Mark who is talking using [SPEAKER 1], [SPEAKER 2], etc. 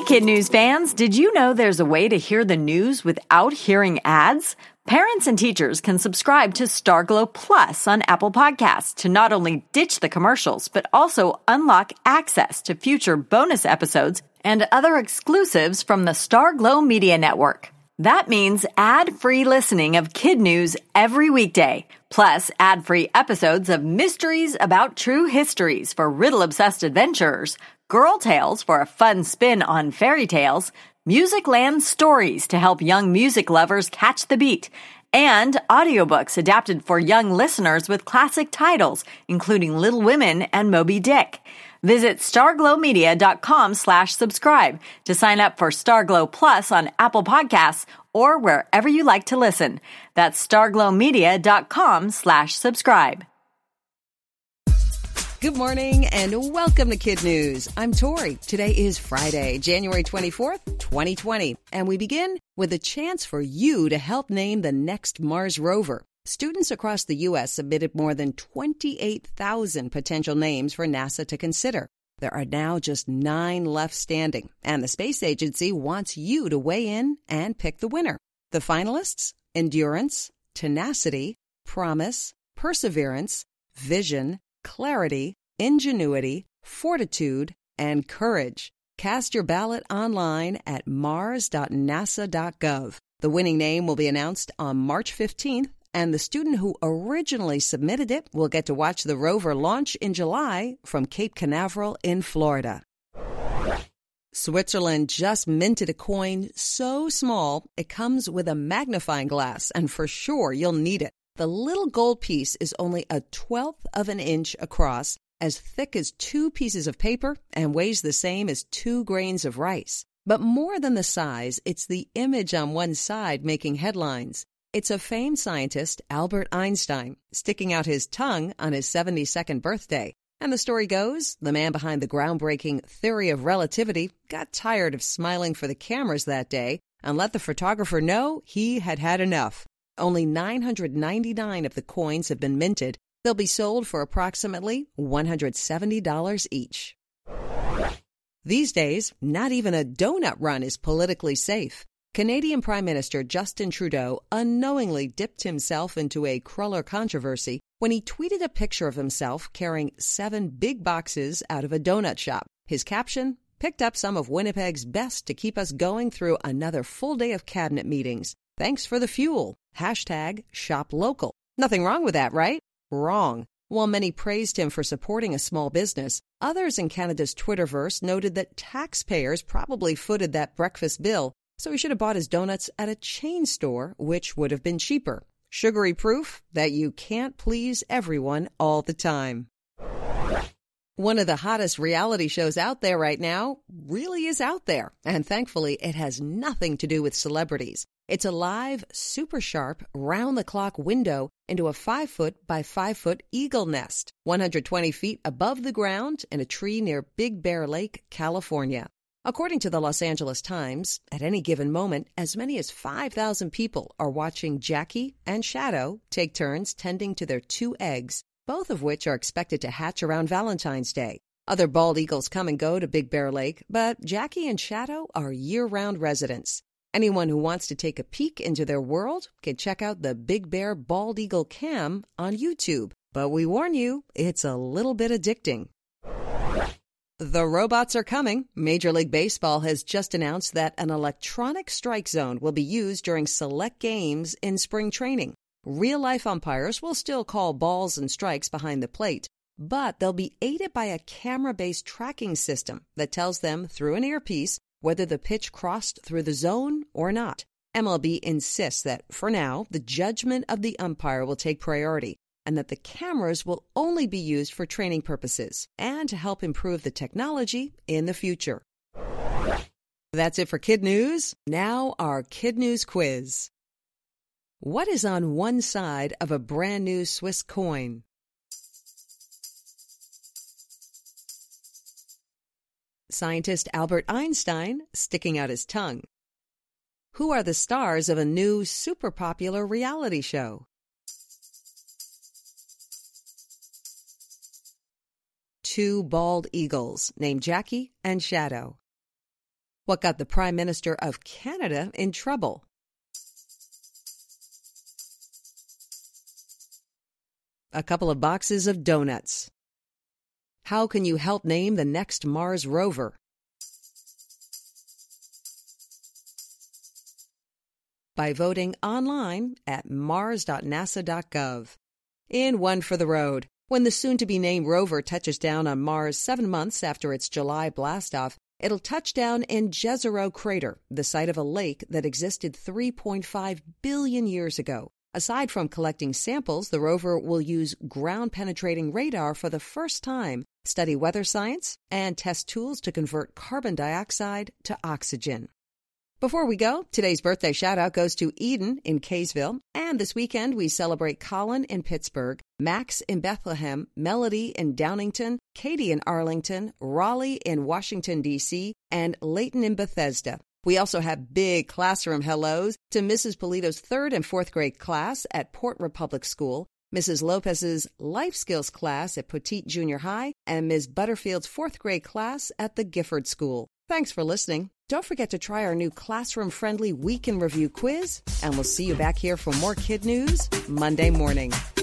[SPEAKER 1] Kid News fans, did you know there's a way to hear the news without hearing ads? Parents and teachers can subscribe to Starglow Plus on Apple Podcasts to not only ditch the commercials, but also unlock access to future bonus episodes and other exclusives from the Starglow Media Network. That means ad-free listening of Kid News every weekday, plus ad-free episodes of Mysteries About True Histories for riddle-obsessed adventurers, Girl Tales for a fun spin on fairy tales, Musicland Stories to help young music lovers catch the beat, and audiobooks adapted for young listeners with classic titles, including Little Women and Moby Dick. Visit starglowmedia.com/subscribe to sign up for Starglow Plus on Apple Podcasts or wherever you like to listen. That's starglowmedia.com/subscribe.
[SPEAKER 2] Good morning and welcome to Kid News. I'm Tori. Today is Friday, January 24th, 2020, and we begin with a chance for you to help name the next Mars rover. Students across the U.S. submitted more than 28,000 potential names for NASA to consider. There are now just 9 left standing, and the space agency wants you to weigh in and pick the winner. The finalists: endurance, tenacity, promise, perseverance, vision, clarity, ingenuity, fortitude, and courage. Cast your ballot online at mars.nasa.gov. The winning name will be announced on March 15th, and the student who originally submitted it will get to watch the rover launch in July from Cape Canaveral in Florida. Switzerland just minted a coin so small it comes with a magnifying glass, and for sure you'll need it. The little gold piece is only 1/12 of an inch across, as thick as 2 pieces of paper, and weighs the same as 2 grains of rice. But more than the size, it's the image on one side making headlines. It's a famed scientist, Albert Einstein, sticking out his tongue on his 72nd birthday. And the story goes, the man behind the groundbreaking theory of relativity got tired of smiling for the cameras that day and let the photographer know he had had enough. Only 999 of the coins have been minted. They'll be sold for approximately $170 each. These days, not even a donut run is politically safe. Canadian Prime Minister Justin Trudeau unknowingly dipped himself into a cruller controversy when he tweeted a picture of himself carrying 7 big boxes out of a donut shop. His caption: "Picked up some of Winnipeg's best to keep us going through another full day of cabinet meetings. Thanks for the fuel. #ShopLocal. Nothing wrong with that, right? Wrong. While many praised him for supporting a small business, others in Canada's Twitterverse noted that taxpayers probably footed that breakfast bill, so he should have bought his donuts at a chain store, which would have been cheaper. Sugary proof that you can't please everyone all the time. One of the hottest reality shows out there right now really is out there, and thankfully it has nothing to do with celebrities. It's a live, super sharp, round-the-clock window into a 5-foot by 5-foot eagle nest, 120 feet above the ground in a tree near Big Bear Lake, California. According to the Los Angeles Times, at any given moment, as many as 5,000 people are watching Jackie and Shadow take turns tending to their 2 eggs, both of which are expected to hatch around Valentine's Day. Other bald eagles come and go to Big Bear Lake, but Jackie and Shadow are year-round residents. Anyone who wants to take a peek into their world can check out the Big Bear Bald Eagle Cam on YouTube. But we warn you, it's a little bit addicting. The robots are coming. Major League Baseball has just announced that an electronic strike zone will be used during select games in spring training. Real-life umpires will still call balls and strikes behind the plate, but they'll be aided by a camera-based tracking system that tells them through an earpiece whether the pitch crossed through the zone or not. MLB insists that, for now, the judgment of the umpire will take priority and that the cameras will only be used for training purposes and to help improve the technology in the future. That's it for Kid News. Now our Kid News quiz. What is on one side of a brand new Swiss coin? Scientist Albert Einstein sticking out his tongue. Who are the stars of a new super popular reality show? 2 bald eagles named Jackie and Shadow. What got the Prime Minister of Canada in trouble? A couple of boxes of donuts. How can you help name the next Mars rover? By voting online at mars.nasa.gov. In One for the Road, when the soon-to-be-named rover touches down on Mars 7 months after its July blastoff, it'll touch down in Jezero Crater, the site of a lake that existed 3.5 billion years ago. Aside from collecting samples, the rover will use ground-penetrating radar for the first time, study weather science, and test tools to convert carbon dioxide to oxygen. Before we go, today's birthday shout-out goes to Eden in Kaysville, and this weekend we celebrate Colin in Pittsburgh, Max in Bethlehem, Melody in Downington, Katie in Arlington, Raleigh in Washington, D.C., and Layton in Bethesda. We also have big classroom hellos to Mrs. Polito's 3rd and 4th grade class at Port Republic School, Mrs. Lopez's life skills class at Petite Junior High, and Ms. Butterfield's 4th grade class at the Gifford School. Thanks for listening. Don't forget to try our new classroom-friendly Week in Review quiz, and we'll see you back here for more kid news Monday morning.